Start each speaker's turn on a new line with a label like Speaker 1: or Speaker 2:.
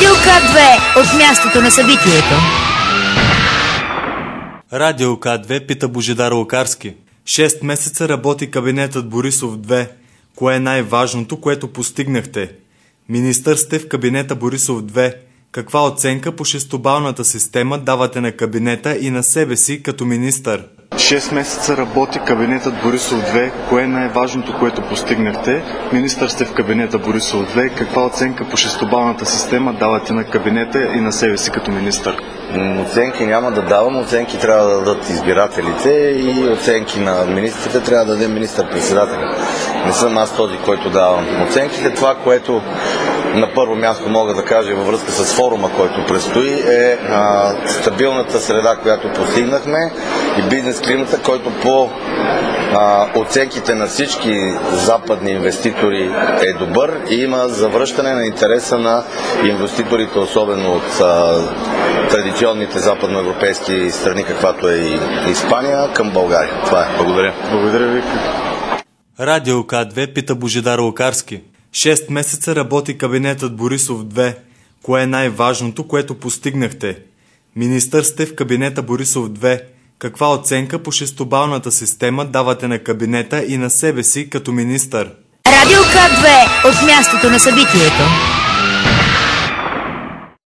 Speaker 1: Радио К2 от мястото на събитието.
Speaker 2: Радио К2 пита Божидар Лукарски. 6 месеца работи кабинетът Борисов 2. Кое е най-важното, което постигнахте? Министър сте в кабинета Борисов 2. Каква оценка по шестобалната система давате на кабинета и на себе си като министър?
Speaker 3: 6 месеца работи кабинетът Борисов 2. Кое е най-важното, което постигнахте? Министър сте в кабинета Борисов 2. Каква оценка по шестобалната система давате на кабинета и на себе си като министър?
Speaker 4: Оценки няма да давам, оценки трябва да дадат избирателите и оценки на министрите трябва да даде министър-председателя. Не съм аз този, който давам оценките. Това, което на първо място мога да кажа във връзка с форума, който предстои, е стабилната среда, която постигнахме и бизнес климата, който по оценките на всички западни инвеститори е добър и има завръщане на интереса на инвеститорите, особено от традиционните западноевропейски страни, каквато е и Испания, към България. Това е. Благодаря.
Speaker 3: Благодаря ви.
Speaker 2: Радио К2 пита Божидар Лукарски. 6 месеца работи кабинетът Борисов 2. Кое е най-важното, което постигнахте? Министър сте в кабинета Борисов 2. Каква оценка по шестобалната система давате на кабинета и на себе си като министър?
Speaker 1: Радио К2 от мястото на събитието.